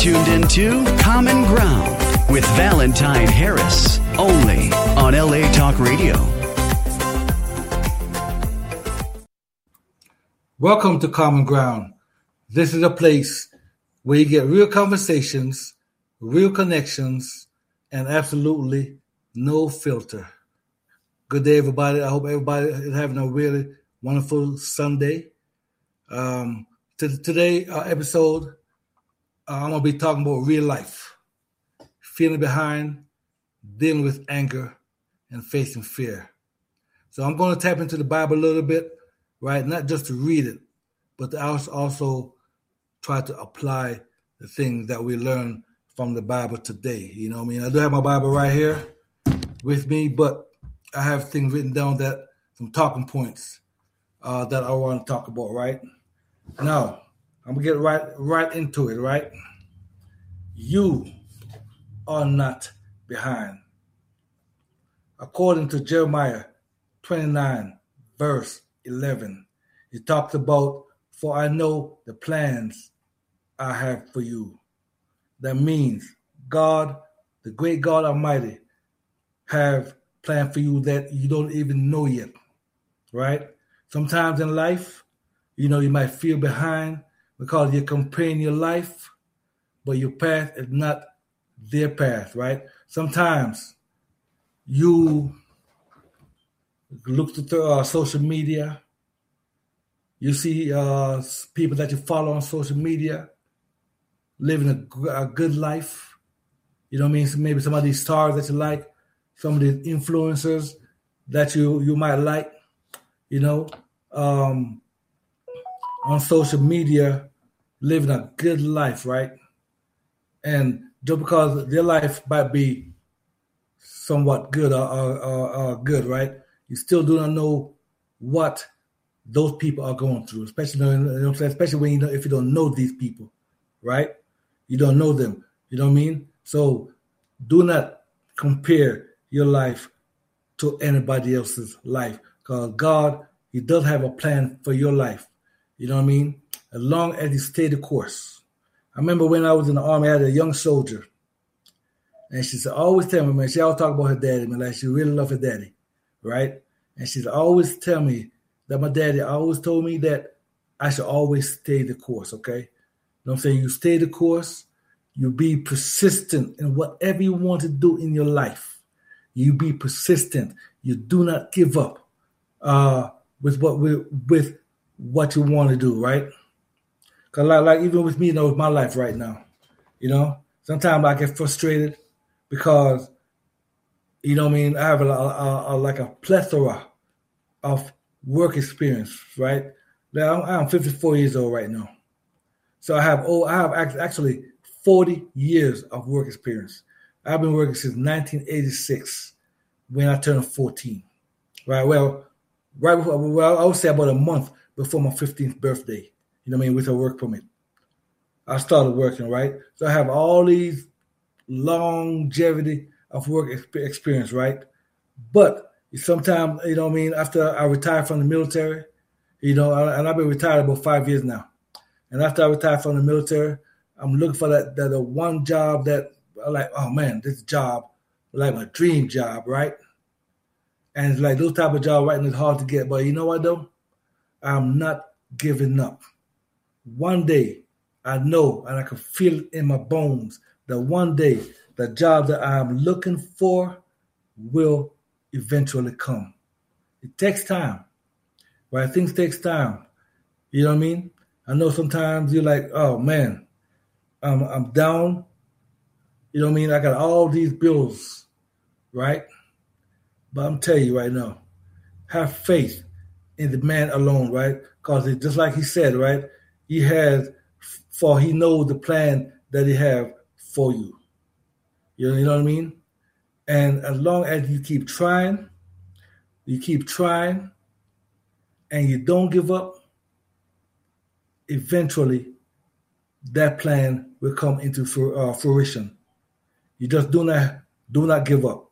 tuned into Common Ground with Valentine Harris, only on LA Talk Radio. Welcome to Common Ground. This is a place where you get real conversations, real connections, and absolutely no filter. Good day, everybody. I hope everybody is having a really wonderful Sunday. Today, episode, I'm going to be talking about real life, feeling behind, dealing with anger, and facing fear. So I'm going to tap into the Bible a little bit, right? Not just to read it, but to also try to apply the things that we learn from the Bible today. You know what I mean? I do have my Bible right here with me, but I have things written down, that some talking points that I want to talk about, right? Now, I'm going to get right into it, right? You are not behind. According to Jeremiah 29, verse 11, it talks about, for I know the plans I have for you. That means God, the great God Almighty, have planned for you that you don't even know yet, right? Sometimes in life, you might feel behind because you're comparing your life, but your path is not their path, right? Sometimes you look through social media, you see people that you follow on social media living a good life. You know what I mean? So maybe some of these stars that you like, some of these influencers that you might like, on social media, living a good life, right? And just because their life might be somewhat good or good, right? You still do not know what those people are going through, especially when if you don't know these people, right? You don't know them. You know what I mean? So do not compare your life to anybody else's life, because God, He does have a plan for your life. You know what I mean? As long as you stay the course. I remember when I was in the Army, I had a young soldier, and she said, always tell me, man, she always talk about her daddy, man, like she really loved her daddy, right? And she'd always tell me that my daddy always told me that I should always stay the course, okay? You know what I'm saying? You stay the course, you be persistent in whatever you want to do in your life. You be persistent. You do not give up with what you want to do, right? Because like even with me, with my life right now, sometimes I get frustrated because, I have a plethora of work experience, right? Now I'm 54 years old right now. So I have actually 40 years of work experience. I've been working since 1986 when I turned 14, right? Well, I would say about a month before my 15th birthday, with a work permit. I started working, right? So I have all these longevity of work experience, right? But sometimes, after I retired from the military, and I've been retired about 5 years now. And after I retired from the military, I'm looking for that one job that I'm like, oh man, this job, like my dream job, right? And it's like those type of jobs right now is hard to get. But you know what though? I'm not giving up. One day, I know and I can feel it in my bones that one day the job that I'm looking for will eventually come. It takes time, right? Things takes time. You know what I mean? I know sometimes you're like, oh man, I'm down. You know what I mean? I got all these bills, right? But I'm telling you right now, have faith in the man alone, right? Because just like he said, right? He knows the plan that he have for you. You know what I mean? And as long as you keep trying, and you don't give up, eventually that plan will come into fruition. You just do not give up.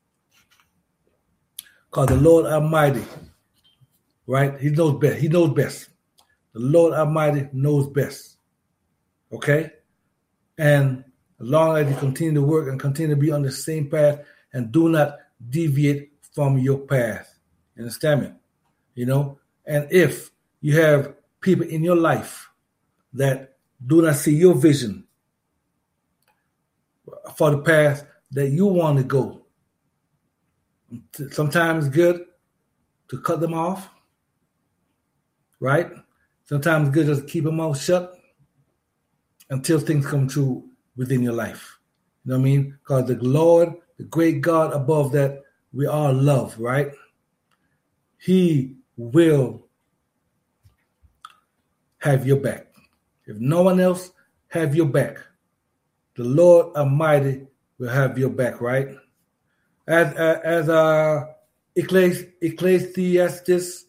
Because the Lord Almighty, right? He knows best. He knows best. The Lord Almighty knows best. Okay? And as long as you continue to work and continue to be on the same path and do not deviate from your path. You understand me? You know? And if you have people in your life that do not see your vision for the path that you want to go, sometimes it's good to cut them off, right? Sometimes it's good just to keep them mouth shut until things come true within your life. You know what I mean? Because the Lord, the great God above that we all love, right? He will have your back. If no one else have your back, the Lord Almighty will have your back, right? As Ecclesiastes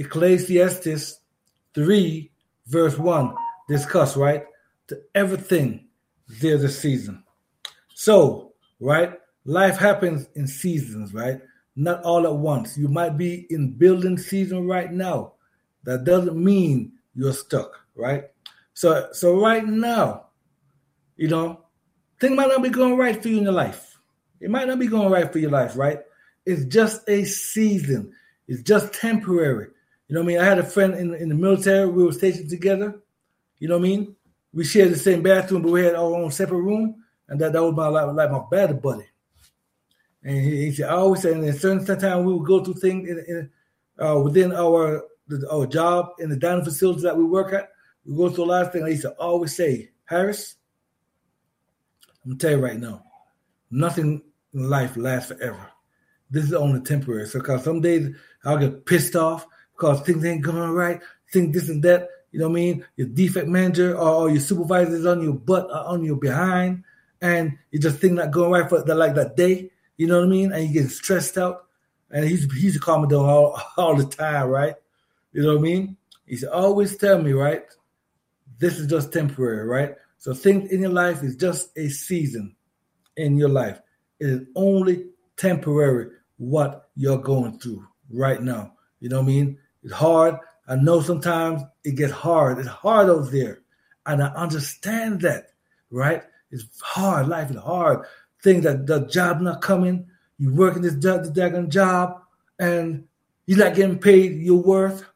3 verse 1 discuss, right? To everything there's a season. So, right, life happens in seasons, right? Not all at once. You might be in building season right now. That doesn't mean you're stuck, right? So right now, you know, things might not be going right for you in your life. It might not be going right for your life, right? It's just a season. It's just temporary. You know what I mean? I had a friend in the military. We were stationed together. You know what I mean? We shared the same bathroom, but we had our own separate room. And that was my battle buddy. And he said, I always say, in a certain time we would go through things within our job in the dining facility that we work at. We go through a lot of things. And he used to always say, Harris, I'm going to tell you right now, nothing in life lasts forever. This is only temporary. So because some days I'll get pissed off because things ain't going right, think this and that. You know what I mean? Your defect manager or your supervisor is on your butt or on your behind, and you just think not going right for that day. You know what I mean? And you get stressed out. And he's a calm me down all the time, right? You know what I mean? He said, always tell me, right? This is just temporary, right? So things in your life is just a season in your life. It is only temporary what you're going through right now. You know what I mean? It's hard. I know sometimes it gets hard. It's hard out there. And I understand that, right? It's hard. Life is hard. Things that the job not coming. You working this daggone job and you're not getting paid your worth.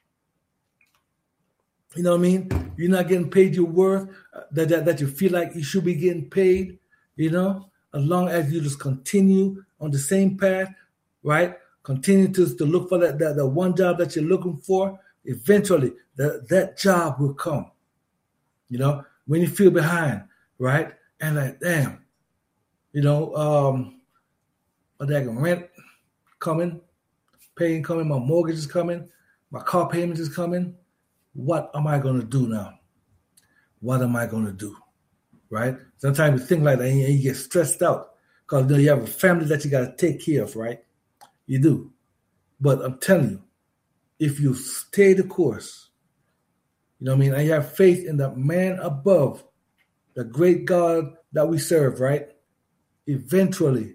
You know what I mean? You're not getting paid your worth that you feel like you should be getting paid, you know, as long as you just continue on the same path, right? Continue to look for that one job that you're looking for. Eventually, that job will come, you know, when you feel behind, right? And like, damn, you know, my daggone rent coming, paying coming, my mortgage is coming, my car payment is coming. What am I going to do now? What am I going to do? Right? Sometimes you think like that and you get stressed out because you have a family that you got to take care of, right? You do. But I'm telling you, if you stay the course, you know what I mean, and you have faith in the man above, the great God that we serve, right? Eventually,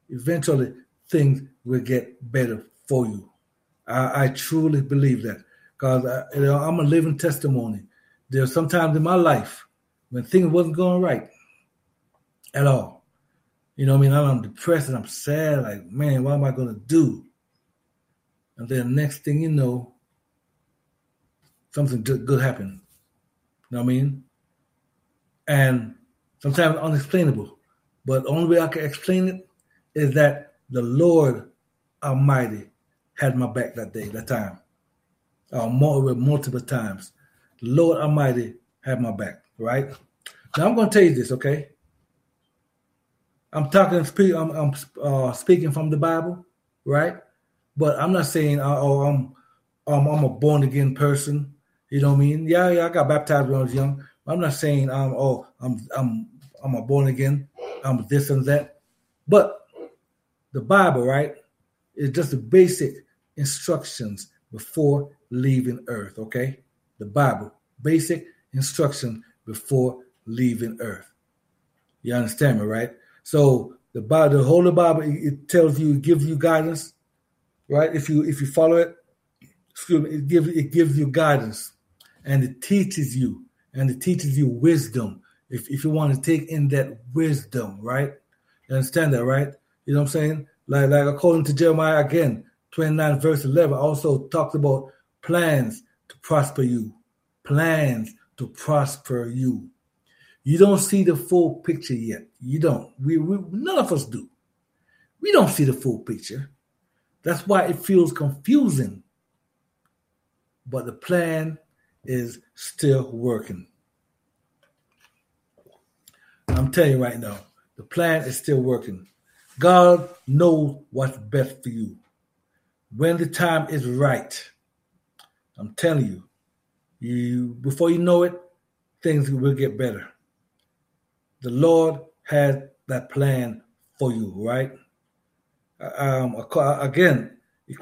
things will get better for you. I truly believe that. Because I'm a living testimony. There's sometimes in my life when things wasn't going right at all. You know what I mean? I'm depressed and I'm sad. Like, man, what am I going to do? And then next thing you know, something good happened. You know what I mean? And sometimes unexplainable. But the only way I can explain it is that the Lord Almighty had my back that time. Multiple times. The Lord Almighty had my back, right? Now I'm going to tell you this, okay? I'm speaking from the Bible, right? But I'm not saying I'm a born again person. You know what I mean? Yeah, I got baptized when I was young. I'm not saying I'm a born again. I'm this and that. But the Bible, right, is just the basic instructions before leaving earth, okay? The Bible, basic instruction before leaving earth. You understand me, right? So the Bible, the Holy Bible, it tells you, it gives you guidance, right? If you follow it, it gives you guidance, and it teaches you wisdom. if you want to take in that wisdom, right? You understand that, right? You know what I'm saying? Like according to Jeremiah again, 29 verse 11, also talks about plans to prosper you. Plans to prosper you. You don't see the full picture yet. You don't. We none of us do. We don't see the full picture. That's why it feels confusing. But the plan is still working. I'm telling you right now, the plan is still working. God knows what's best for you. When the time is right, I'm telling you, before you know it, things will get better. The Lord had that plan for you, right? Again,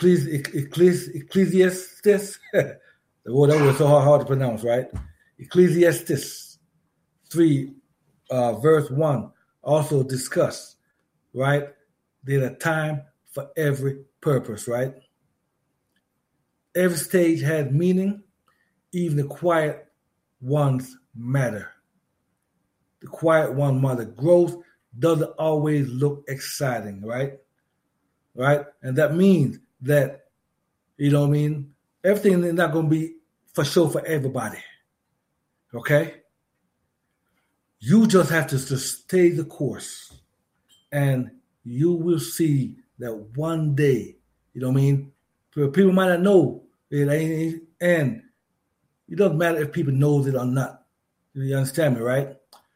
Ecclesiastes, the word that was so hard to pronounce, right? Ecclesiastes 3, verse 1 also discuss, right? There's a time for every purpose, right? Every stage has meaning, even the quiet ones matter. The quiet one matter. Growth doesn't always look exciting, right? Right? And that means that, you know what I mean? Everything is not going to be for sure for everybody. Okay? You just have to stay the course. And you will see that one day, you know what I mean? People might not know it, and it doesn't matter if people know it or not. You understand me, right?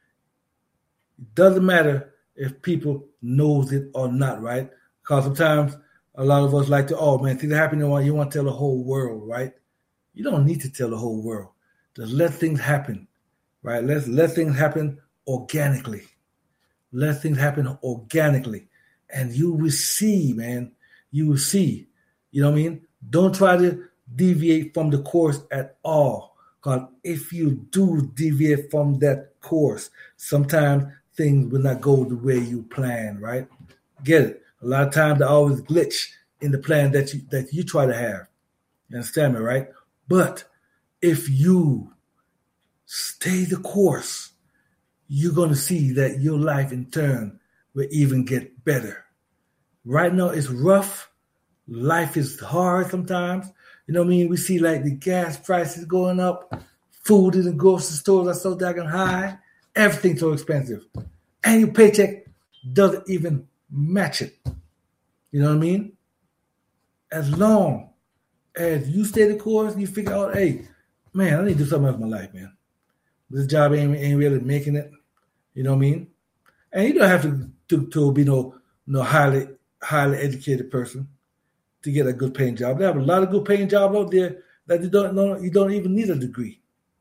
It doesn't matter if people knows it or not, right? Because sometimes a lot of us like to, oh man, things happen, you want to tell the whole world, right? You don't need to tell the whole world. Just let things happen, right? Let things happen organically. Let things happen organically. And you will see, man. You will see. You know what I mean? Don't try to deviate from the course at all. Because if you do deviate from that course, sometimes things will not go the way you plan, right? Get it? A lot of times they always glitch in the plan that you try to have. You understand me, right? But if you stay the course, you're going to see that your life in turn will even get better. Right now it's rough. Life is hard sometimes. You know what I mean? We see like the gas prices going up. Food in the grocery stores are so daggone high. Everything's so expensive. And your paycheck doesn't even match it. You know what I mean? As long as you stay the course and you figure out, hey, man, I need to do something else in my life, man. This job ain't really making it. You know what I mean? And you don't have to be no highly educated person to get a good paying job. They have a lot of good paying jobs out there that you don't even need a degree.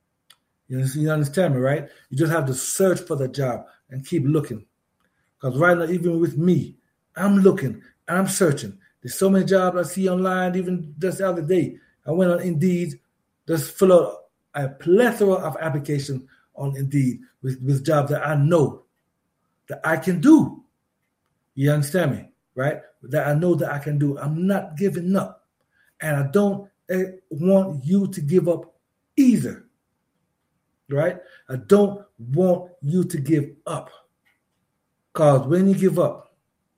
You understand me, right? You just have to search for the job and keep looking. Because right now, even with me, I'm looking and I'm searching. There's so many jobs I see online. Even just the other day, I went on Indeed, just fill out a plethora of applications on Indeed with jobs that I know that I can do. You understand me, right? That I know that I can do. I'm not giving up. And I don't want you to give up either. Right? I don't want you to give up. Because when you give up,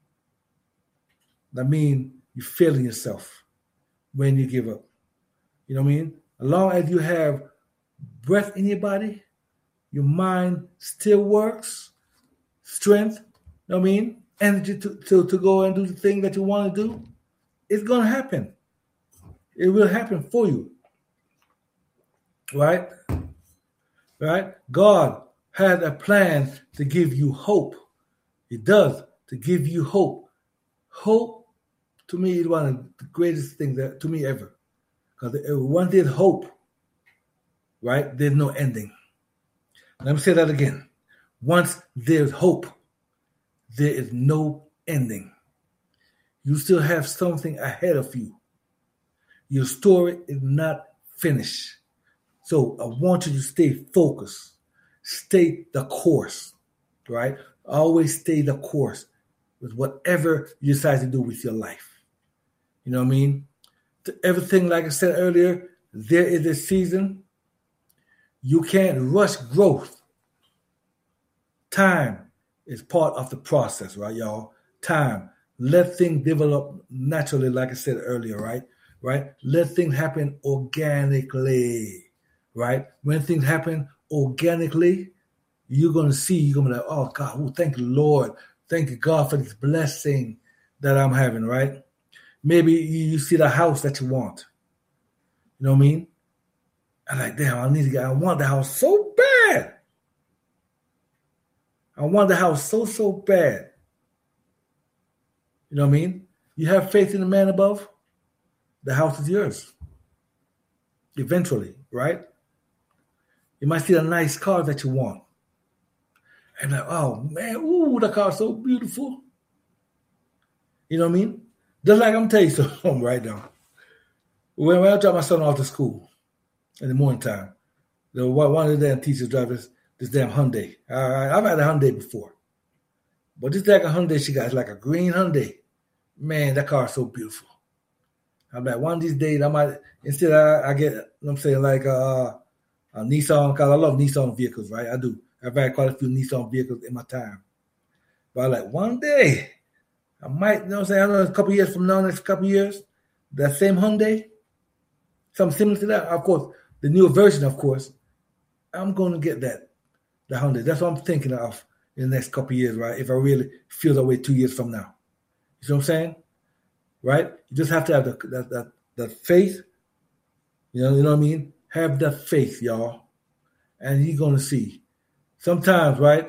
that means you're failing yourself when you give up. You know what I mean? As long as you have breath in your body, your mind still works, strength, you know what I mean? Energy to go and do the thing that you want to do, it's going to happen. It will happen for you. Right? Right? God had a plan to give you hope. He does, to give you hope. Hope, to me, is one of the greatest things to me ever. Because once there's hope, right, there's no ending. Let me say that again. Once there's hope, there is no ending. You still have something ahead of you. Your story is not finished. So I want you to stay focused. Stay the course, right? Always stay the course with whatever you decide to do with your life. You know what I mean? To everything, like I said earlier, there is a season. You can't rush growth. Time is part of the process, right, y'all? Time. Let things develop naturally, like I said earlier, right? Right? Let things happen organically, right? When things happen organically, you're going to be like, oh, God, thank you, Lord. Thank you, God, for this blessing that I'm having, right? Maybe you see the house that you want. You know what I mean? I'm like, damn, I want the house so bad. I want the house so bad. You know what I mean? You have faith in the man above, the house is yours. Eventually, right? You might see a nice car that you want. And like, oh man, the car's so beautiful. You know what I mean? Just like I'm telling you something right now. When I drop my son off to school in the morning time, one of the damn teachers drives this damn Hyundai. I've had a Hyundai before. But this damn Hyundai she got is like a green Hyundai. Man, that car is so beautiful. I'm like, one of these days I might, instead I get, you know what I'm saying, like a Nissan, because I love Nissan vehicles, right? I do. I've had quite a few Nissan vehicles in my time. But I'm like, one day, I might, you know what I'm saying, I don't know, a couple of years from now, next couple of years, that same Hyundai, something similar to that, of course, the newer version, of course, I'm going to get the Hyundai. That's what I'm thinking of in the next couple of years, right? If I really feel that way 2 years from now. You see what I'm saying? Right? You just have to have that faith. You know what I mean? Have that faith, y'all. And you're going to see. Sometimes, right,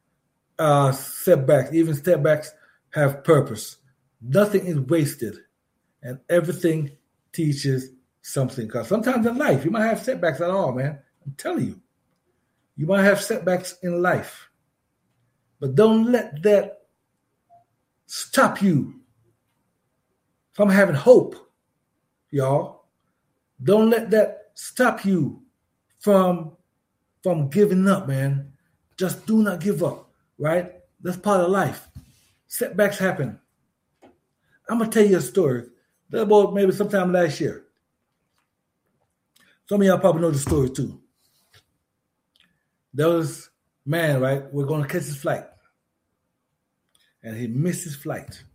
setbacks have purpose. Nothing is wasted. And everything teaches something. Because sometimes in life, you might have setbacks at all, man. I'm telling you. You might have setbacks in life. But don't let that stop you from having hope, y'all. Don't let that stop you from giving up, man. Just do not give up, right? That's part of life. Setbacks happen. I'm going to tell you a story. That about maybe sometime last year. Some of y'all probably know the story too. There was a man, right? We're going to catch his flight. And he missed his flight.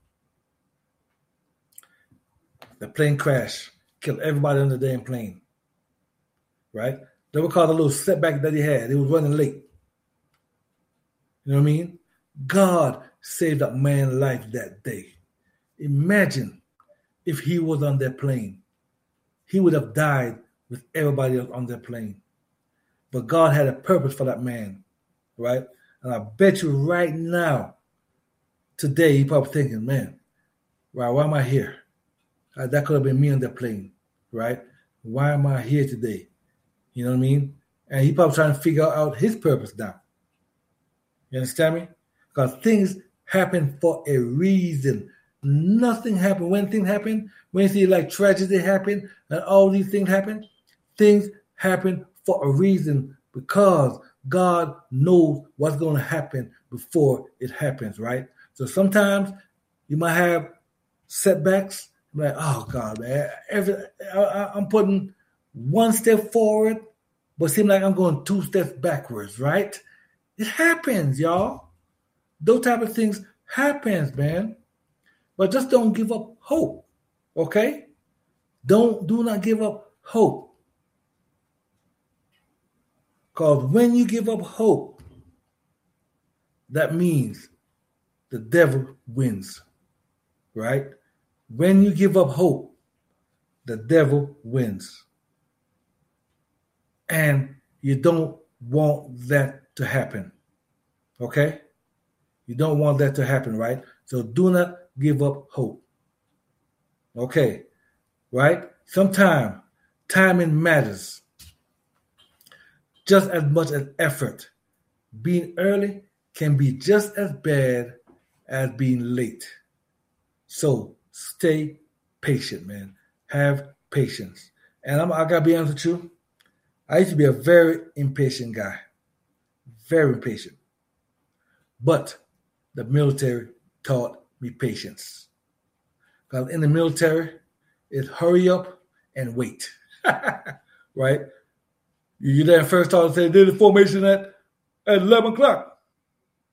The plane crashed, killed everybody on the damn plane. Right? They were called a little setback that he had. He was running late. You know what I mean? God saved that man's life that day. Imagine if he was on that plane. He would have died with everybody else on that plane. But God had a purpose for that man. Right? And I bet you right now, today, you're probably thinking, man, why am I here? That could have been me on that plane, right? Why am I here today? You know what I mean? And he probably trying to figure out his purpose now. You understand me? Because things happen for a reason. Nothing happened. When things happen, when you see like tragedy happen and all these things happen for a reason because God knows what's going to happen before it happens, right? So sometimes you might have setbacks. Like, oh God, man, I'm putting one step forward, but seem like I'm going 2 steps backwards, right? It happens, y'all. Those type of things happens, man. But just don't give up hope, okay? Do not give up hope. Because when you give up hope, that means the devil wins, right? When you give up hope, the devil wins. And you don't want that to happen. Okay? You don't want that to happen, right? So do not give up hope. Okay? Right? Sometimes timing matters just as much as effort. Being early can be just as bad as being late. So stay patient, man. Have patience. And I got to be honest with you. I used to be a very impatient guy. Very impatient. But the military taught me patience. Because in the military, it's hurry up and wait. Right? You there first taught to say, did the formation at 11 o'clock.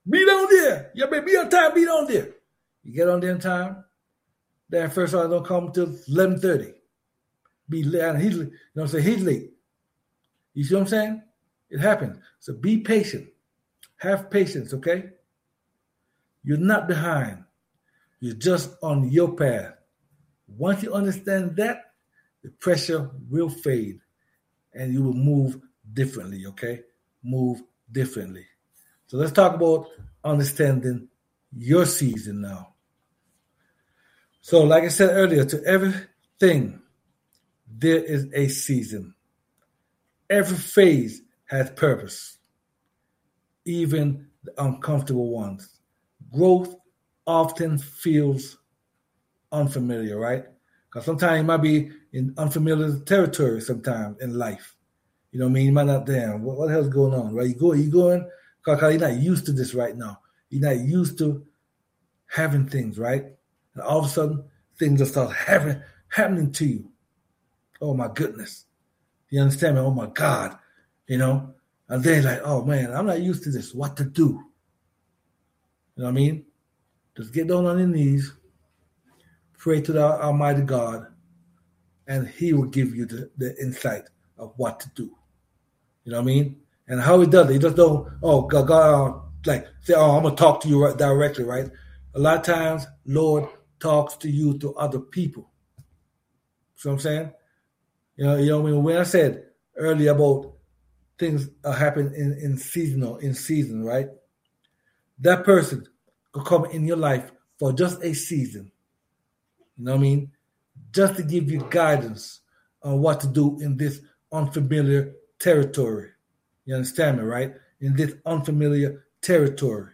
Be on there. You better be on time, be on there. You get on there in time, that first order don't come until 11:30. Be late, and he's, you know what I'm saying? He's late. You see what I'm saying? It happens. So be patient. Have patience, okay? You're not behind. You're just on your path. Once you understand that, the pressure will fade and you will move differently, okay? Move differently. So let's talk about understanding your season now. So like I said earlier, to everything, there is a season. Every phase has purpose, even the uncomfortable ones. Growth often feels unfamiliar, right? Because sometimes you might be in unfamiliar territory sometimes in life. You know what I mean? You might not, damn, what the hell's going on, right? You going, because you're not used to this right now. You're not used to having things, right? And all of a sudden, things just start happening to you. Oh, my goodness. You understand me? Oh, my God. You know? And then like, oh, man, I'm not used to this. What to do? You know what I mean? Just get down on your knees, pray to the Almighty God, and He will give you the insight of what to do. You know what I mean? And how He does it, He just don't, oh, God, like, say, oh, I'm going to talk to you directly, right? A lot of times, Lord talks to you to other people. See what I'm saying? You know, when I said earlier about things happen in season, right? That person could come in your life for just a season. You know what I mean? Just to give you guidance on what to do in this unfamiliar territory. You understand me, right? In this unfamiliar territory.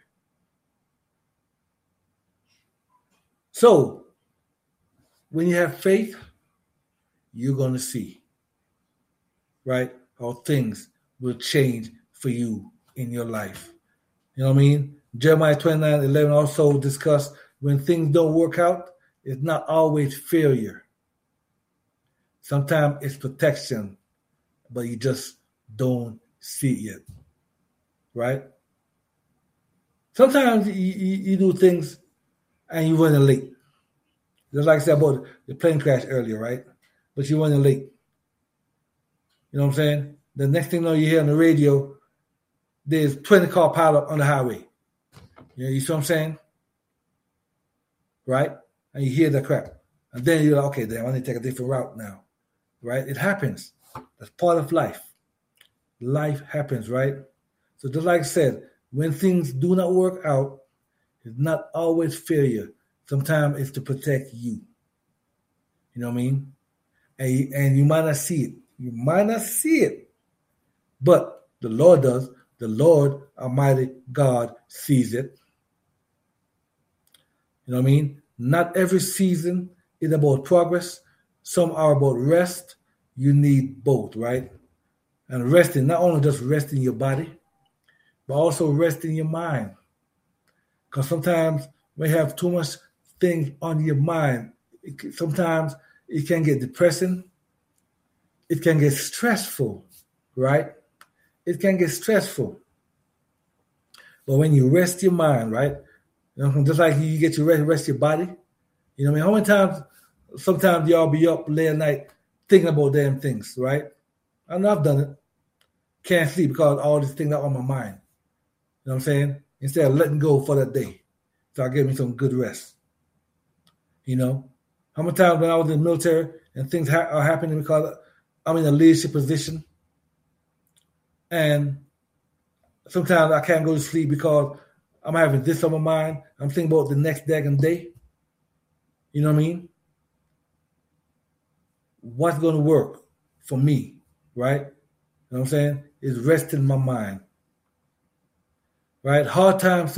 So, when you have faith, you're going to see, right, how things will change for you in your life. You know what I mean? Jeremiah 29:11 also discussed when things don't work out, it's not always failure. Sometimes it's protection, but you just don't see it yet, right? Sometimes you do things and you run late. Just like I said about the plane crash earlier, right? But you running late. You know what I'm saying? The next thing you know, you hear on the radio, there's 20 car pileup on the highway. You see what I'm saying? Right? And you hear that crap. And then you're like, okay, damn, I need to take a different route now. Right? It happens. That's part of life. Life happens, right? So just like I said, when things do not work out, it's not always failure. Sometimes it's to protect you. You know what I mean? And you might not see it. You might not see it. But the Lord does. The Lord Almighty God sees it. You know what I mean? Not every season is about progress. Some are about rest. You need both, right? And resting, not only just resting your body, but also resting your mind. Because sometimes when you have too much things on your mind, sometimes it can get depressing. It can get stressful, right? It can get stressful. But when you rest your mind, right? You know, just like you get to rest your body. You know what I mean? How many times, sometimes y'all be up late at night thinking about damn things, right? I know I've done it. Can't sleep because all these things are on my mind. You know what I'm saying? Instead of letting go for that day. So I give me some good rest. You know? How many times when I was in the military and things are happening because I'm in a leadership position and sometimes I can't go to sleep because I'm having this on my mind. I'm thinking about the next daggone day. You know what I mean? What's going to work for me, right? You know what I'm saying? Is resting my mind. Right? Hard times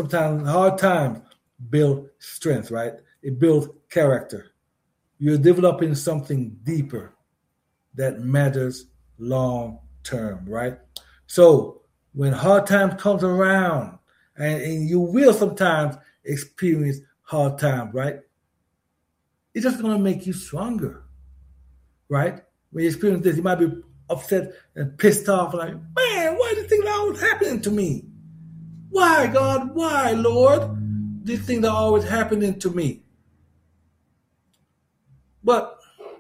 build strength, right? It builds character. You're developing something deeper that matters long term, right? So when hard times comes around, and you will sometimes experience hard times, right? It's just going to make you stronger, right? When you experience this, you might be upset and pissed off, like, man, why is this thing always happening to me? Why, God? Why, Lord? These things are always happening to me. But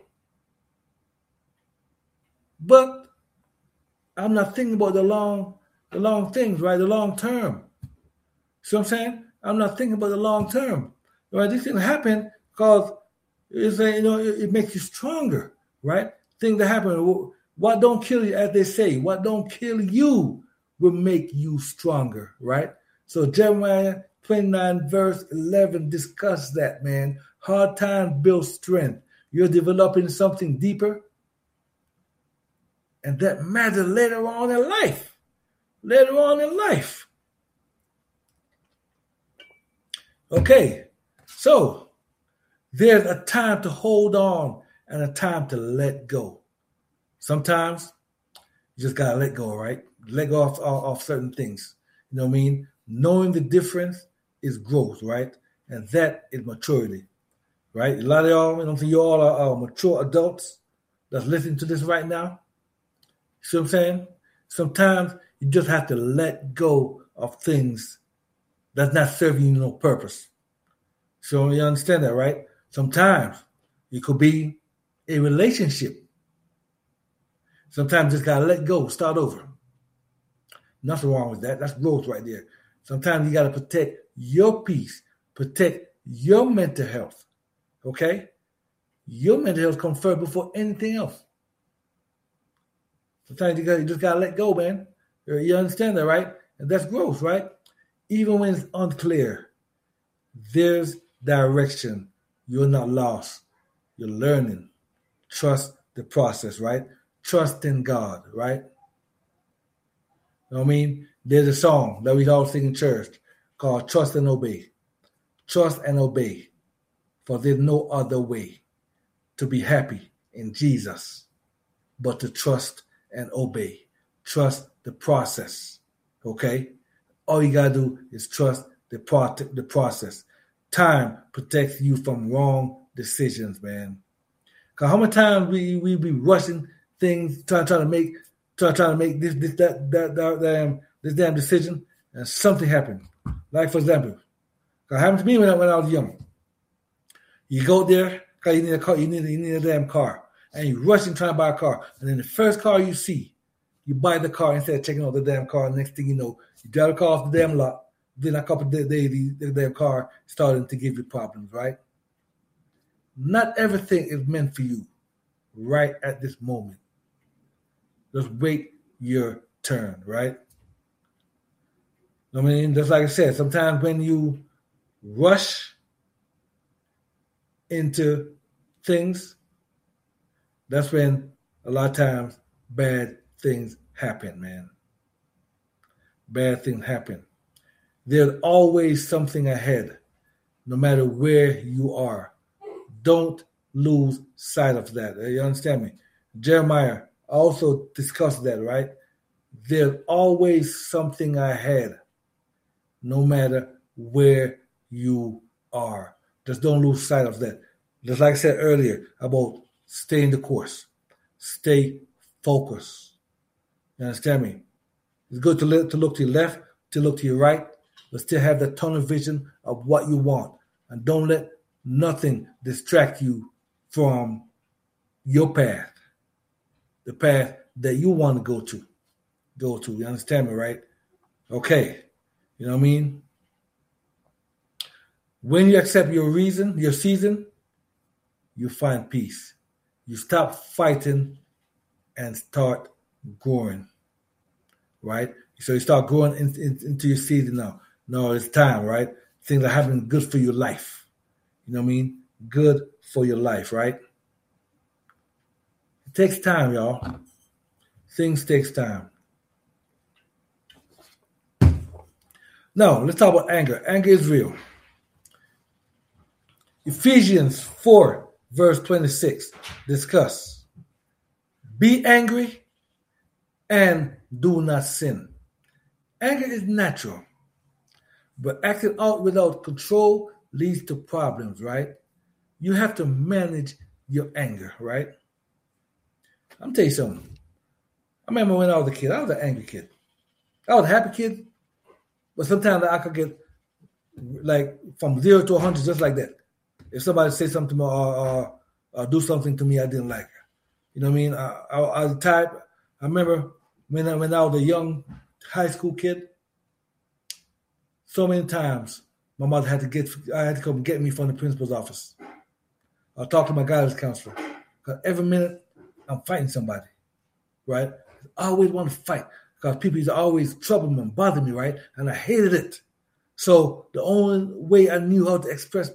I'm not thinking about the long things, right? The long term. See what I'm saying? I'm not thinking about the long term. Right? These things happen because it makes you stronger, right? Things that happen. What don't kill you, as they say, what don't kill you will make you stronger, right? So Jeremiah 29 verse 11 discuss that, man. Hard times build strength. You're developing something deeper. And that matters later on in life. Later on in life. Okay, so there's a time to hold on and a time to let go. Sometimes you just got to let go, right? Let go of certain things. You know what I mean? Knowing the difference is growth, right? And that is maturity, right? A lot of y'all, you all are mature adults that's listening to this right now. See what I'm saying? Sometimes you just have to let go of things that's not serving you no purpose. So you understand that, right? Sometimes it could be a relationship. Sometimes you just got to let go, start over. Nothing wrong with that. That's growth right there. Sometimes you got to protect your peace, protect your mental health, okay? Your mental health comes first before anything else. Sometimes you just got to let go, man. You understand that, right? And that's growth, right? Even when it's unclear, there's direction. You're not lost. You're learning. Trust the process, right? Trust in God, right? You know what I mean? There's a song that we all sing in church called Trust and Obey. Trust and obey, for there's no other way to be happy in Jesus but to trust and obey. Trust the process, okay? All you got to do is trust the process. Time protects you from wrong decisions, man. Because how many times we be rushing things, trying to make this damn decision, and something happened. Like, for example, it happened to me when I was young. You go there because you need a car, you need a damn car, and you rushing trying to buy a car, and then the first car you see, you buy the car instead of checking out the damn car. Next thing you know, you drive the car off the damn lot. Then a couple of days, the damn car starting to give you problems, right? Not everything is meant for you right at this moment. Just wait your turn, right? I mean, just like I said, sometimes when you rush into things, that's when a lot of times bad things happen, man. Bad things happen. There's always something ahead, no matter where you are. Don't lose sight of that. You understand me? Jeremiah also discussed that, right? There's always something ahead, no matter where you are. Just don't lose sight of that. Just like I said earlier about staying the course. Stay focused. You understand me? It's good to look to your left, to look to your right, but still have that tunnel vision of what you want. And don't let nothing distract you from your path, the path that you want to go to. You understand me, right? Okay. You know what I mean? When you accept your season, you find peace. You stop fighting and start growing, right? So you start growing into your season now. No, it's time, right? Things are happening good for your life. You know what I mean? Good for your life, right? It takes time, y'all. Things takes time. Now, let's talk about anger. Anger is real. Ephesians 4, verse 26, discuss. Be angry and do not sin. Anger is natural, but acting out without control leads to problems, right? You have to manage your anger, right? I'm tell you something. I remember when I was a kid, I was an angry kid. I was a happy kid, But sometimes I could get like from 0 to 100 just like that. If somebody says something to me or do something to me I didn't like, you know what I mean? I was the type. I remember when I was a young high school kid. So many times my mother had to come get me from the principal's office. I'll talk to my guidance counselor. Because every minute I'm fighting somebody, right? I always want to fight because people used to always trouble me and bother me, right? And I hated it. So the only way I knew how to express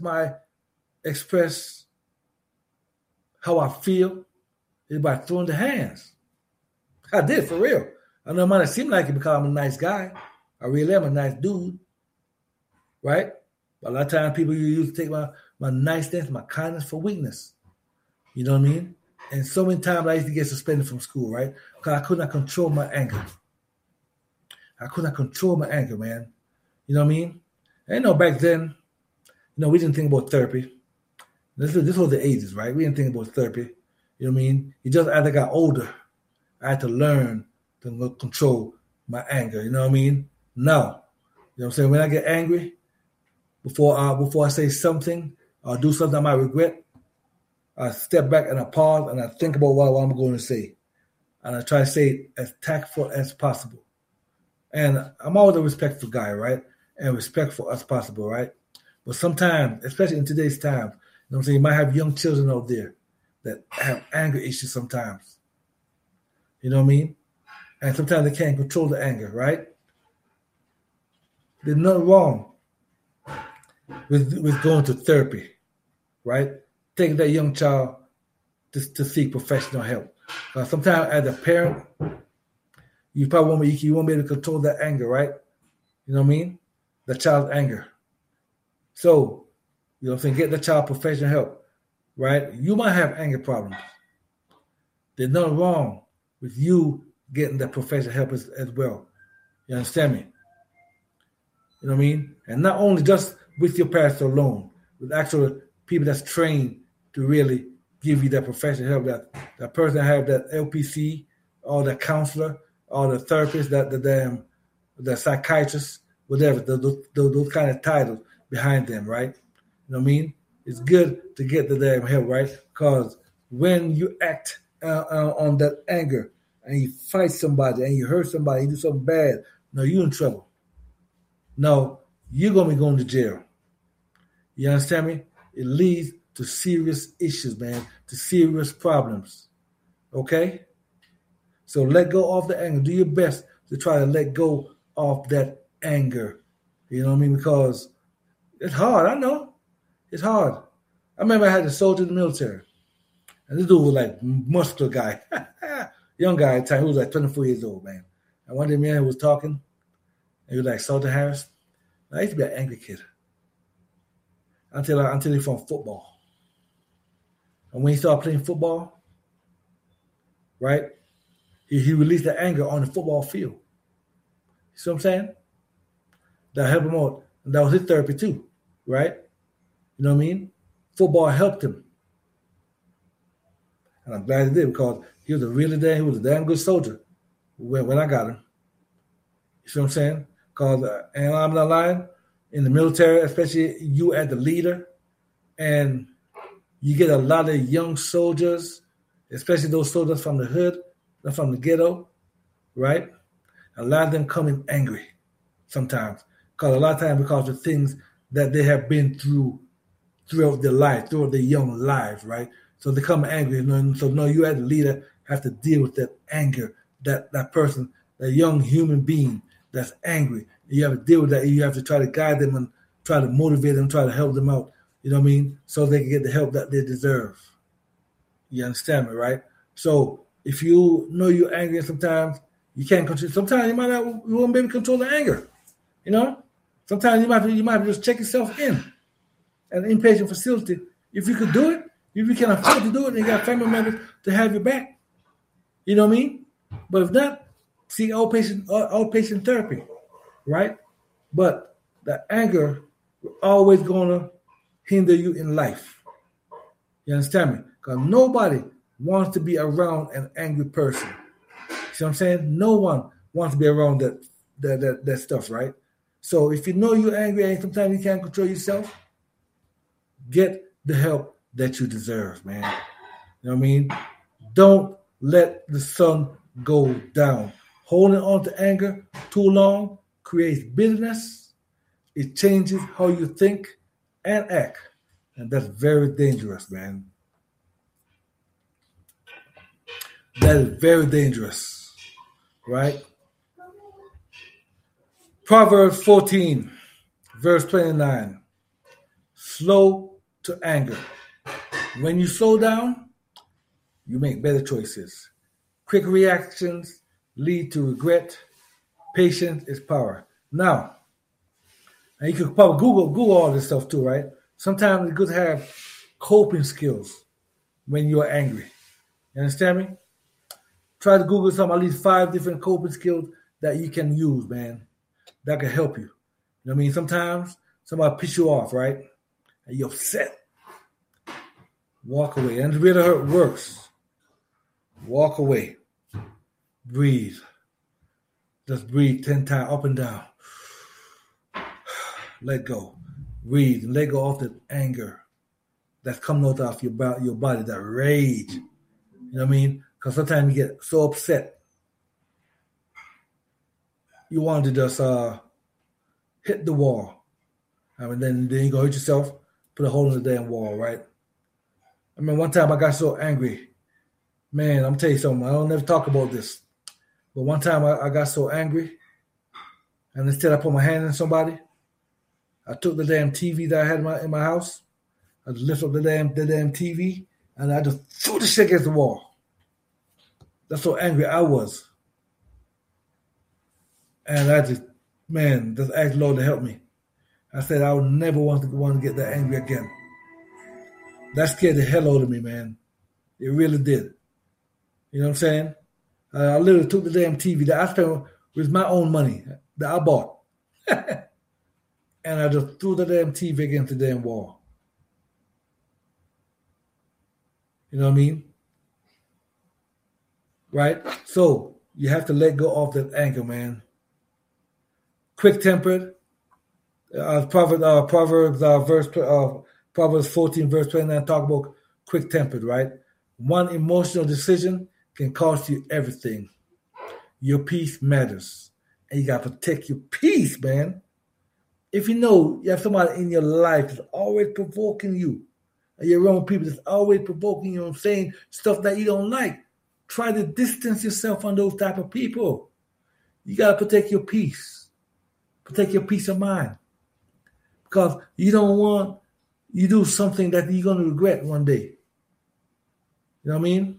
how I feel is by throwing the hands. I did, for real. I know it might not seem like it because I'm a nice guy. I really am a nice dude, right? But a lot of times people used to take my niceness, my kindness for weakness. You know what I mean? And so many times I used to get suspended from school, right? Because I could not control my anger. I could not control my anger, man. You know what I mean? And back then, we didn't think about therapy. This was the 80s, right? We didn't think about therapy. You know what I mean? It just as I got older, I had to learn to control my anger. You know what I mean? Now, you know what I'm saying? When I get angry, before I say something or do something I might regret, I step back and I pause and I think about what I'm going to say. And I try to say it as tactful as possible. And I'm always a respectful guy, right? And respectful as possible, right? But sometimes, especially in today's time, you know what I'm saying, you might have young children out there that have anger issues sometimes. You know what I mean? And sometimes they can't control the anger, right? There's nothing wrong with going to therapy, right? Taking that young child to seek professional help. Sometimes as a parent, you won't be able to control that anger, right? You know what I mean? The child's anger. So, you know what I'm saying, get the child professional help, right? You might have anger problems. There's nothing wrong with you getting the professional help as well. You understand me? You know what I mean? And not only just with your pastor alone, with actual people that's trained to really give you that professional help, that person that have that LPC or the counselor or the therapist, the psychiatrist, whatever, those kind of titles behind them, right? You know what I mean? It's good to get the damn help, right? Because when you act on that anger and you fight somebody and you hurt somebody, you do something bad, no, you're in trouble. No, you're going to be going to jail. You understand me? It leads to serious issues, man, to serious problems. Okay? So let go of the anger. Do your best to try to let go of that anger. You know what I mean? Because it's hard. I know. It's hard. I remember I had a soldier in the military. And this dude was like muscular guy. Young guy at the time. He was like 24 years old, man. And one day, man, he was talking. And he was like, Sergeant Harris, I used to be an angry kid. Until he found football. And when he started playing football, right, he released the anger on the football field. You see what I'm saying? That helped him out. And that was his therapy too, right? You know what I mean? Football helped him. And I'm glad he did because he was a damn good soldier when I got him. You see what I'm saying? Because, and I'm not lying, in the military, especially you as the leader, and you get a lot of young soldiers, especially those soldiers from the hood, from the ghetto, right? A lot of them come in angry sometimes. Because a lot of times because of things that they have been through throughout their life, throughout their young lives, right? So they come angry. So no, you as a leader have to deal with that anger, that person, that young human being that's angry. You have to deal with that. You have to try to guide them and try to motivate them, try to help them out. You know what I mean? So they can get the help that they deserve. You understand me, right? So if you know you're angry sometimes, you can't control. Sometimes you won't be able to control the anger. You know? Sometimes you might just check yourself in at an inpatient facility. If you could do it, if you can afford to do it, and you got family members to have your back. You know what I mean? But if not, seek outpatient therapy, right? But the anger is always going to hinder you in life. You understand me? Because nobody wants to be around an angry person. See what I'm saying? No one wants to be around that stuff, right? So if you know you're angry and sometimes you can't control yourself, get the help that you deserve, man. You know what I mean? Don't let the sun go down. Holding on to anger too long creates bitterness. It changes how you think and act. And that's very dangerous, man. That is very dangerous, right? Proverbs 14, verse 29. Slow to anger. When you slow down, you make better choices. Quick reactions lead to regret. Patience is power. Now, and you can probably Google all this stuff too, right? Sometimes it's good to have coping skills when you're angry. You understand me? Try to Google at least 5 different coping skills that you can use, man. That can help you. You know what I mean? Sometimes somebody piss you off, right? And you're upset. Walk away. And the way it works. Walk away. Breathe. Just breathe 10 times up and down. Let go. Breathe and let go of the anger that's coming out of your body, that rage. You know what I mean? Because sometimes you get so upset. You want to just hit the wall. I mean, then you go hit yourself, put a hole in the damn wall, right? I mean, one time I got so angry. Man, I'm telling you something. I don't never talk about this. But one time I got so angry, and instead I put my hand on somebody, I took the damn TV that I had in my house. I just lifted up the damn TV, and I just threw the shit against the wall. That's how angry I was. And I just asked the Lord to help me. I said I would never want to get that angry again. That scared the hell out of me, man. It really did. You know what I'm saying? I literally took the damn TV that I spent with my own money that I bought. And I just threw the damn TV against the damn wall. You know what I mean? Right? So you have to let go of that anger, man. Quick-tempered. Proverbs 14, verse 29 talk about quick-tempered, right? One emotional decision can cost you everything. Your peace matters. And you got to protect your peace, man. If you know you have somebody in your life that's always provoking you, and you're around people that's always provoking you and saying stuff that you don't like, try to distance yourself from those type of people. You got to protect your peace. Protect your peace of mind. Because you don't want you do something that you're going to regret one day. You know what I mean?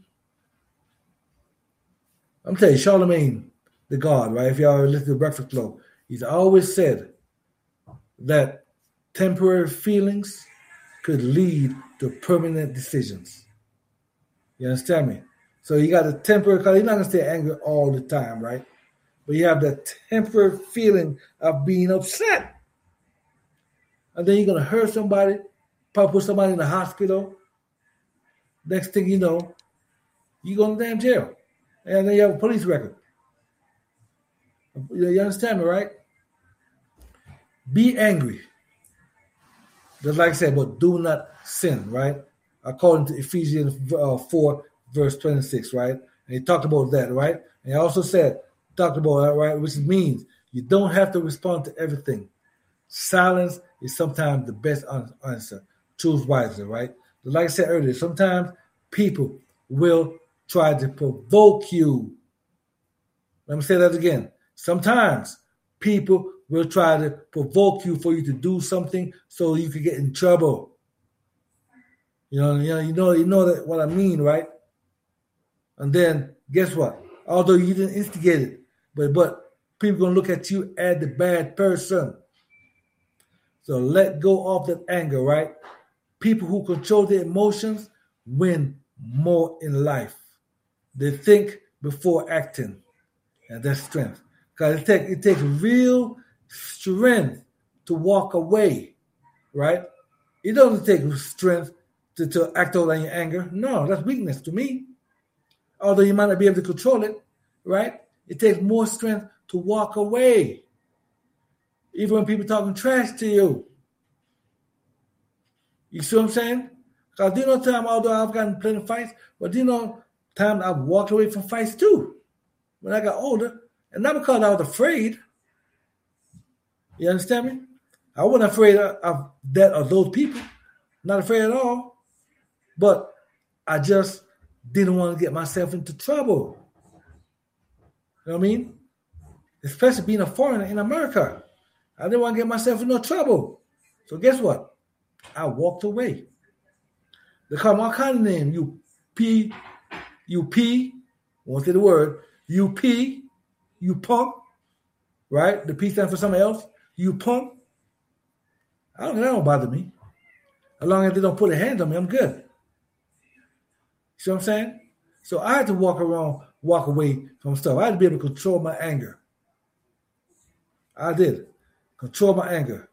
I'm telling you, Charlemagne the God, right? If y'all listen to the Breakfast Club, he's always said that temporary feelings could lead to permanent decisions. You understand me? So you got the temporary, because you're not going to stay angry all the time, right? But you have that temporary feeling of being upset. And then you're going to hurt somebody, probably put somebody in the hospital. Next thing you know, you go to damn jail. And then you have a police record. You understand me, right? Be angry. Just like I said, but do not sin, right? According to Ephesians 4, verse 26, right? And he talked about that, right? And he also talked about that, right? Which means you don't have to respond to everything. Silence is sometimes the best answer. Choose wisely, right? But like I said earlier, sometimes people will try to provoke you. Let me say that again. Sometimes people will try to provoke you for you to do something so you can get in trouble. You know that what I mean, right? And then guess what? Although you didn't instigate it, but people gonna look at you as the bad person. So let go of that anger, right? People who control their emotions win more in life. They think before acting, and that's strength. Because it takes real strength to walk away, right? It doesn't take strength to act out on your anger. No, that's weakness to me. Although you might not be able to control it, right? It takes more strength to walk away. even when people talking trash to you. You see what I'm saying? Because do you know time, although I've gotten plenty of fights, but do you know time I've walked away from fights too when I got older, and not because I was afraid. You understand me? I wasn't afraid of that or those people, not afraid at all, but I just didn't want to get myself into trouble. You know what I mean? Especially being a foreigner in America. I didn't want to get myself in no trouble. So guess what? I walked away. They call me all kind of name. UP, won't say the word, UP, you punk, right? The P stands for something else. You punk. That don't bother me. As long as they don't put a hand on me, I'm good. See what I'm saying? So I had to walk away from stuff. I had to be able to control my anger. I did. Control my anger.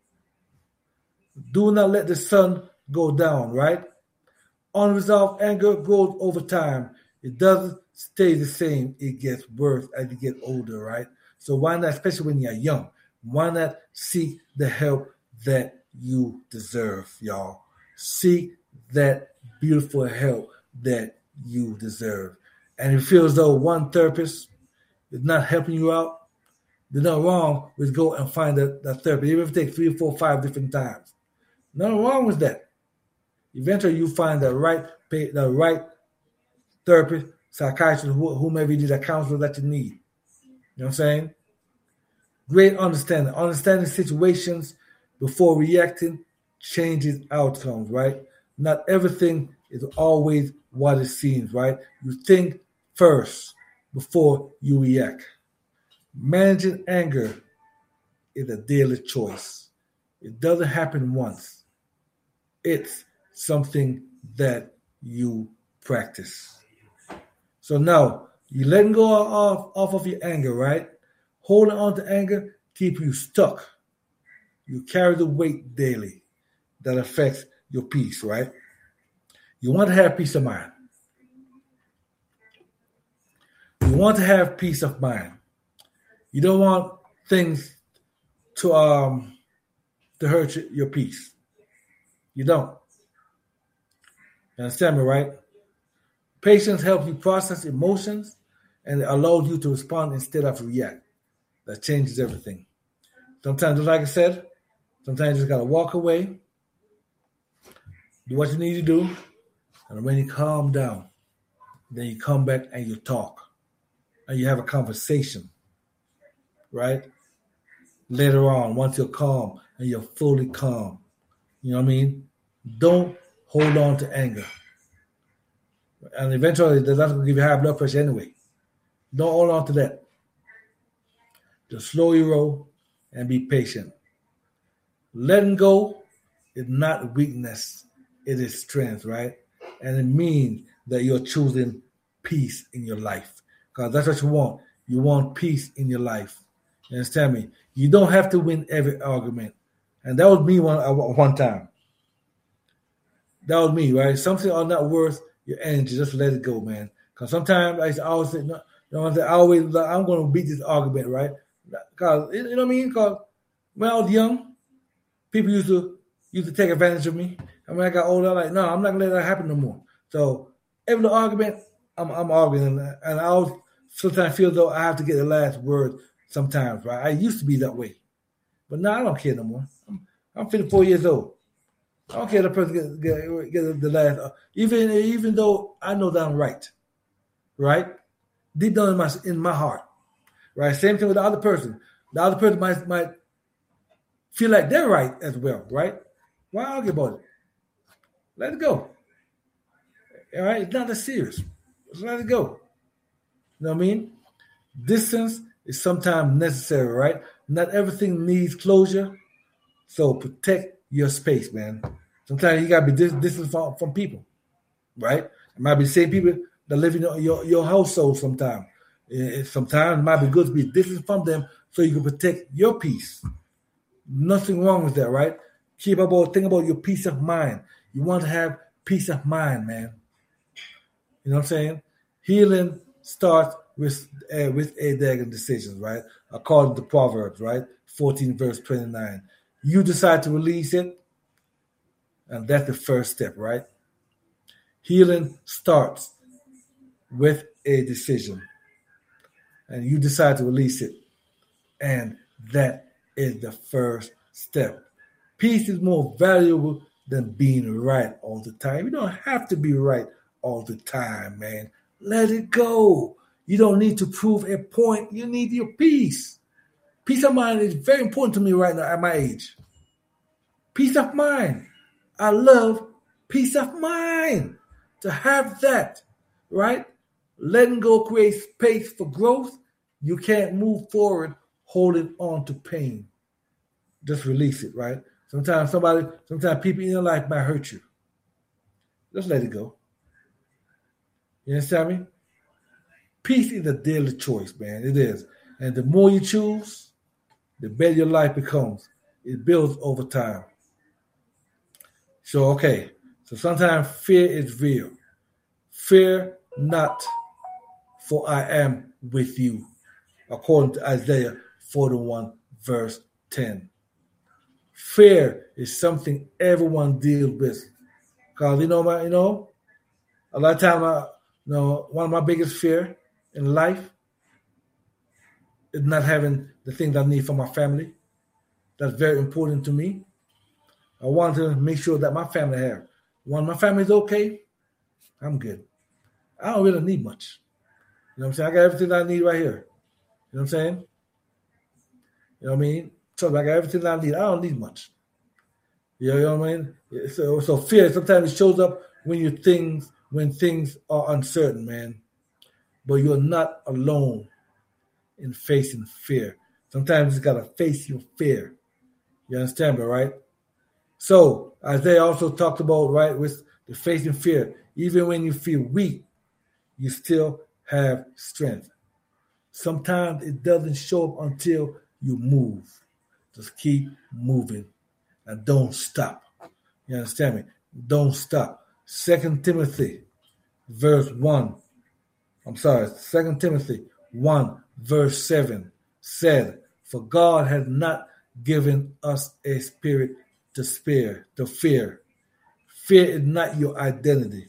Do not let the sun go down, right? Unresolved anger grows over time. It doesn't stay the same. It gets worse as you get older, right? So why not, especially when you're young, why not seek the help that you deserve, y'all? Seek that beautiful help that you deserve. And if it feels as though one therapist is not helping you out, there's nothing wrong with go and find that therapist. Even if it takes 3, 4, 5 different times. Nothing wrong with that. Eventually you find the right therapist, psychiatrist, whomever you need, a counselor that you need. You know what I'm saying? Great understanding. Understanding situations before reacting changes outcomes, right? Not everything is always what it seems, right? You think first before you react. Managing anger is a daily choice. It doesn't happen once. It's something that you practice. So now, you're letting go off of your anger, right? Holding on to anger keeps you stuck. You carry the weight daily that affects your peace, right? You want to have peace of mind. You want to have peace of mind. You don't want things to hurt your peace. You don't. You understand me, right? Patience helps you process emotions and it allows you to respond instead of react. That changes everything. Sometimes, like I said, sometimes you just got to walk away, do what you need to do, and when you calm down, then you come back and you talk. And you have a conversation, right? Later on, once you're calm and you're fully calm. You know what I mean? Don't hold on to anger. And eventually, that's going to give you high blood pressure anyway. Don't hold on to that. Just slow your roll and be patient. Letting go is not weakness. It is strength, right? And it means that you're choosing peace in your life. Because that's what you want. You want peace in your life. You understand me? You don't have to win every argument. And that was me one time. That was me, right? Something are not worth your energy. Just let it go, man. Because sometimes I always say, no, I'm going to beat this argument, right? Because, you know what I mean? Because when I was young, people used to take advantage of me. And when I got older, I'm like, no, I'm not going to let that happen no more. So every little argument, I'm arguing. And I always sometimes feel though I have to get the last word sometimes, right? I used to be that way. But now I don't care no more. I'm 54 years old. I don't care if the person get the last, even though I know that I'm right, deep down in my heart, right? Same thing with the other person. The other person might feel like they're right as well, right? Why argue about it? Let it go. All right, it's not that serious. Just let it go. You know what I mean? Distance is sometimes necessary, right? Not everything needs closure, so protect your space, man. Sometimes you gotta be distant from people, right? It might be the same people that live in your household sometimes. Sometimes it might be good to be distant from them so you can protect your peace. Nothing wrong with that, right? Think about your peace of mind. You want to have peace of mind, man. You know what I'm saying? Healing starts with a decisions, right? According to Proverbs, right? 14, verse 29. You decide to release it, and that's the first step, right? Healing starts with a decision, and you decide to release it, and that is the first step. Peace is more valuable than being right all the time. You don't have to be right all the time, man. Let it go. You don't need to prove a point. You need your peace. Peace of mind is very important to me right now at my age. Peace of mind. I love peace of mind. To have that, right? Letting go creates space for growth. You can't move forward holding on to pain. Just release it, right? Sometimes people in your life might hurt you. Just let it go. You understand me? Peace is a daily choice, man. It is. And the more you choose, the better your life becomes. It builds over time. So sometimes fear is real. Fear not, for I am with you, according to Isaiah 41, verse 10. Fear is something everyone deals with. Because, a lot of times, one of my biggest fear in life is not having the things I need for my family. That's very important to me. I want to make sure that my family have. When my family's okay, I'm good. I don't really need much. You know what I'm saying? I got everything I need right here. You know what I'm saying? You know what I mean? So I got everything I need. I don't need much. You know what I mean? So fear sometimes it shows up when things are uncertain, man. But you're not alone in facing fear. Sometimes you got to face your fear. You understand me, right? So Isaiah also talked about, right, with the facing fear. Even when you feel weak, you still have strength. Sometimes it doesn't show up until you move. Just keep moving and don't stop. You understand me? Don't stop. 2 Timothy 1 verse 7 said, for God has not given us a spirit to fear. Fear is not your identity.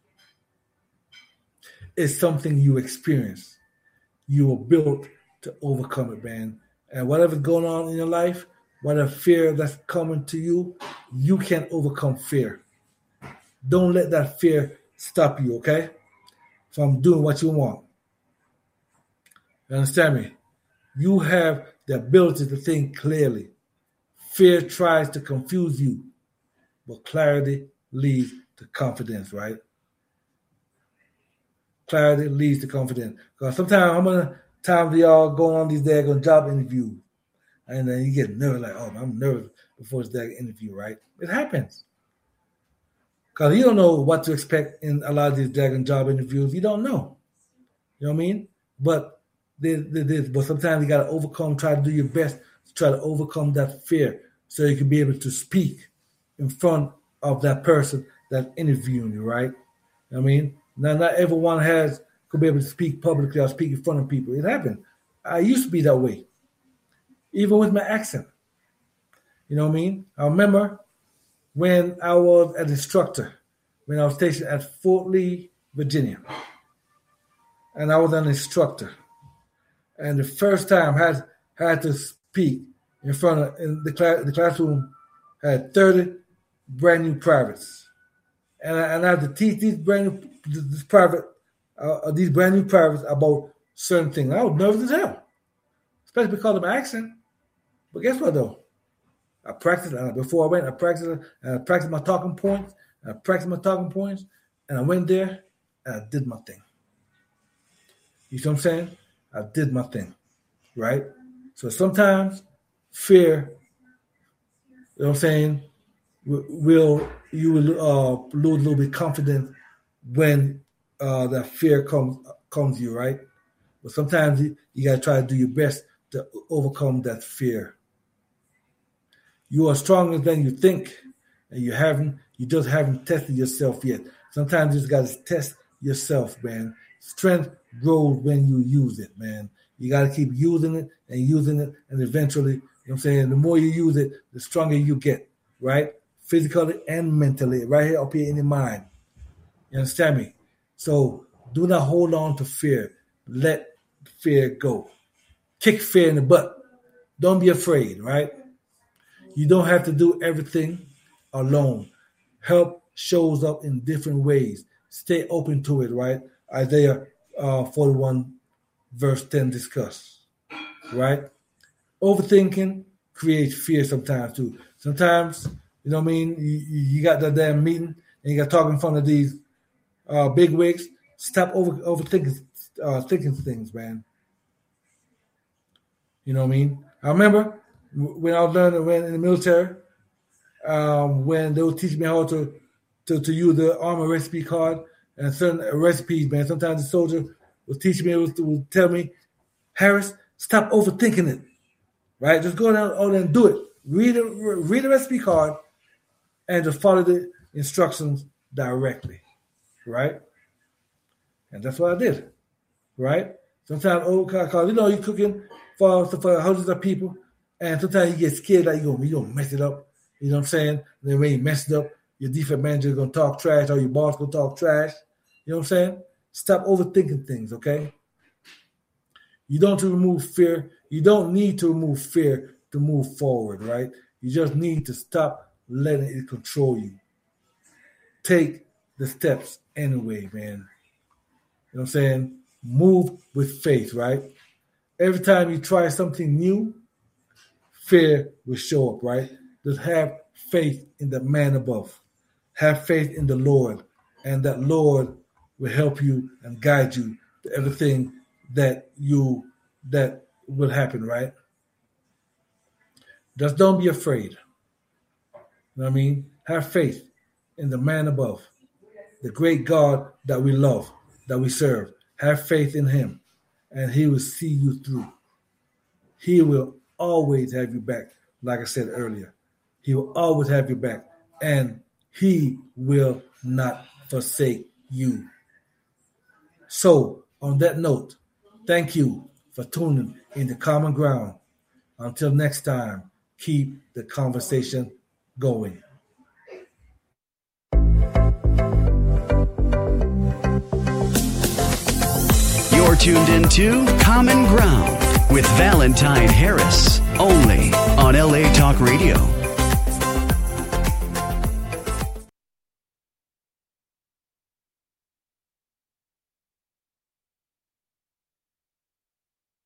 It's something you experience. You were built to overcome it, man. And whatever's going on in your life, whatever fear that's coming to you, you can overcome fear. Don't let that fear stop you, okay? From doing what you want. You understand me? You have the ability to think clearly. Fear tries to confuse you, but clarity leads to confidence, right? Clarity leads to confidence. Because sometimes, how many times y'all going on these daggone job interviews, and then you get nervous, like, oh, I'm nervous before this daggone interview, right? It happens. Because you don't know what to expect in a lot of these daggone job interviews. You don't know. You know what I mean? But sometimes you got to try to do your best to try to overcome that fear so you can be able to speak in front of that person that's interviewing you, right? You know what I mean? Now, not everyone could be able to speak publicly or speak in front of people. It happened. I used to be that way, even with my accent. You know what I mean? I remember when I was an instructor, when I was stationed at Fort Lee, Virginia, and I was an instructor. And the first time I had to speak in front of the classroom had 30 brand new privates, and I had to teach these brand new privates about certain things. I was nervous as hell, especially because of my accent. But guess what though? I practiced before I went. I practiced my talking points. And I went there and I did my thing. You see what I'm saying? I did my thing, right? So sometimes fear, you know what I'm saying, you will lose a little bit of confidence when that fear comes to you, right? But sometimes you got to try to do your best to overcome that fear. You are stronger than you think, and you just haven't tested yourself yet. Sometimes you just got to test yourself, man. Strength grows when you use it, man. You got to keep using it, and eventually what I'm saying? The more you use it, the stronger you get, right? Physically and mentally, right here up here in your mind. You understand me? So do not hold on to fear. Let fear go. Kick fear in the butt. Don't be afraid, right? You don't have to do everything alone. Help shows up in different ways. Stay open to it, right? Isaiah 41 verse 10 discuss, right? Overthinking creates fear sometimes too. Sometimes, you know what I mean, you got that damn meeting and you got to talk in front of these big wigs. Stop overthinking thinking things, man. You know what I mean? I remember when I was learning when in the military, when they would teach me how to use the armor recipe card and certain recipes, man. Sometimes the soldier would teach me, would tell me, Harris, stop overthinking it, right? Just go down and do it. Read the recipe card and just follow the instructions directly, right? And that's what I did, right? Sometimes, because you know, you're cooking for hundreds of people, and sometimes you get scared that you're going to mess it up. You know what I'm saying? And then when you mess it up, your defense manager is going to talk trash or your boss going to talk trash. You know what I'm saying? Stop overthinking things, okay? You don't remove fear. You don't need to remove fear to move forward, right? You just need to stop letting it control you. Take the steps anyway, man. You know what I'm saying? Move with faith, right? Every time you try something new, fear will show up, right? Just have faith in the man above. Have faith in the Lord, and that Lord will help you and guide you to everything that will happen, right? Just don't be afraid. You know what I mean? Have faith in the man above, the great God that we love, that we serve. Have faith in him, and he will see you through. He will always have you back, like I said earlier. He will always have you back, and he will not forsake you. So, on that note, thank you for tuning in to Common Ground. Until next time, keep the conversation going. You're tuned into Common Ground with Valentine Harris, only on LA Talk Radio.